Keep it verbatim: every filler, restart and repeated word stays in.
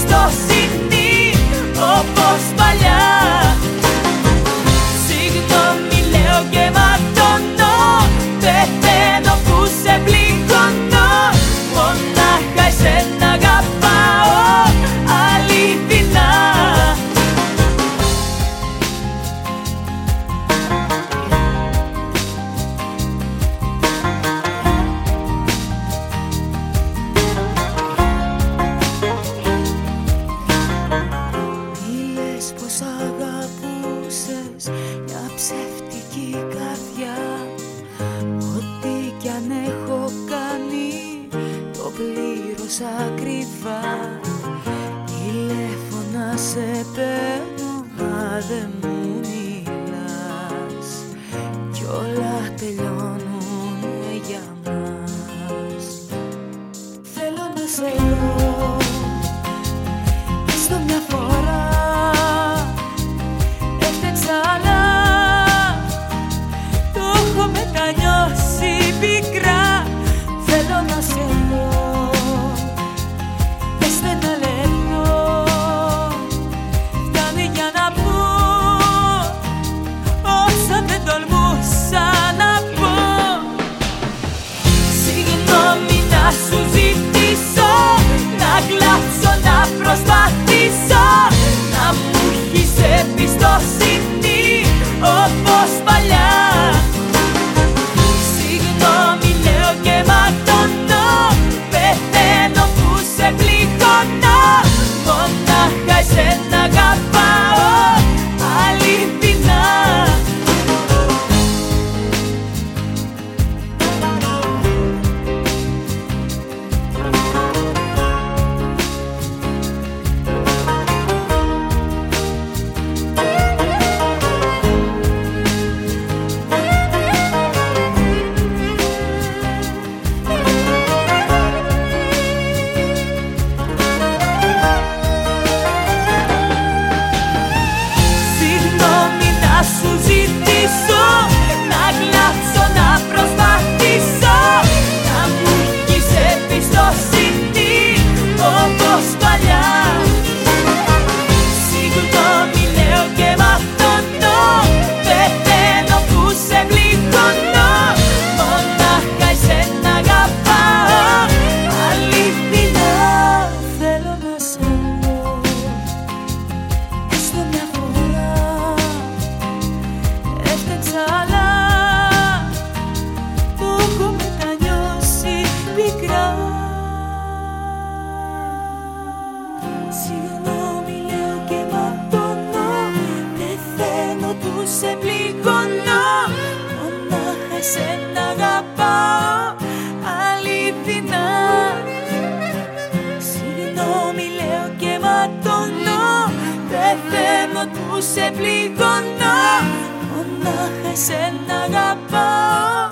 εμπιστοσύνη όπως παλιά. Συγγνώμη λέω και ματώνω, πεθαίνω που σε πληγώνω. Μονάχα εσένα αγαπάω αληθινά. Πως αγαπούσες μια ψεύτικη καρδιά. Ό,τι κι αν έχω κάνει το πλήρωσα ακριβά. Τηλέφωνα σε παίρνω μα δεν μου μιλάς κι όλα τελειώνουνε για μας. Θέλω να σε δω έστω μια φορά. Το έχω μετανιώσει πικρά. Θέλω να σε δω έστω ένα λεπτό. Φτάνει για να πω όσα δεν τολμούσα να πω. Συγγνώμη να σου ζητήσω, να κλάψω, να προσπαθήσω, να μου έχεις εμπιστοσύνη όπως παλιά. Συγγνώμη λέω και ματώνω, πεθαίνω που σε πληγώνω. Μονάχα εσένα αγαπάω αληθινά. Σου ζητήσω, να κλάψω, να προσπαθήσω, να μου έχεις εμπιστοσύνη όπως παλιά. Συγγνώμη λέω και ματώνω, πεθαίνω που σε πληγώνω. Μονάχα εσένα αγαπάω αληθινά. Θέλω να σε δω έστω μια φορά. Αλλά το έχω μετανιώσει πικρά. Συγγνώμη λέω και ματώνω, πεθαίνω που σε πληγώνω. Μονάχα εσένα αγαπάω αληθινά. Συγγνώμη λέω και ματώνω, πεθαίνω που σε πληγώνω. Μονάχα εσένα αγαπάω.